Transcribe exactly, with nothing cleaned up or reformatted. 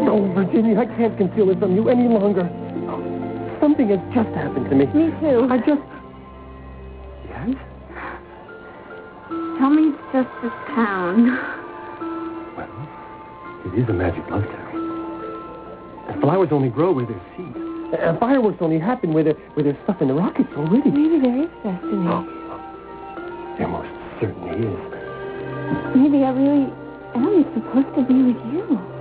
No, Virginia, I can't conceal it from you any longer. Something has just happened to me. Me too. I just... Yes? Tell me it's just this town. Well, it is a magic love town. And flowers only grow where there's seeds. And fireworks only happen where, there, where there's stuff in the rockets already. Maybe there is destiny. Oh, there most certainly is. Maybe I really am supposed to be with you.